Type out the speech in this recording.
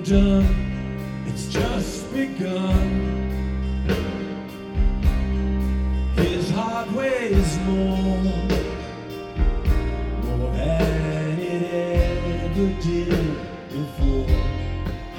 done, it's just begun. His heart weighs more than it ever did.